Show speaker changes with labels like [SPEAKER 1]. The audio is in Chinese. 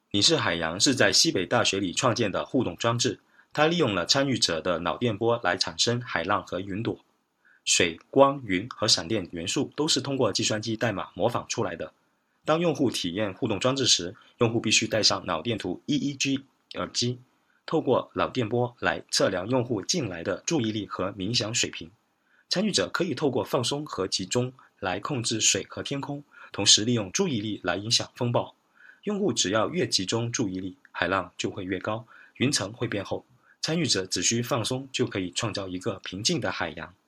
[SPEAKER 1] 你是海洋是在西北大学里创建的互动装置，它利用了参与者的脑电波来产生海浪和云朵。水、光、云和闪电元素都是通过计算机代码模仿出来的。当用户体验互动装置时，用户必须戴上脑电图 EEG 耳机，透过脑电波来测量用户近来的注意力和冥想水平。参与者可以透过放松和集中来控制水和天空，同时利用注意力来影响风暴。用户只要越集中注意力，海浪就会越高，云层会变厚。参与者只需放松就可以创造一个平静的海洋。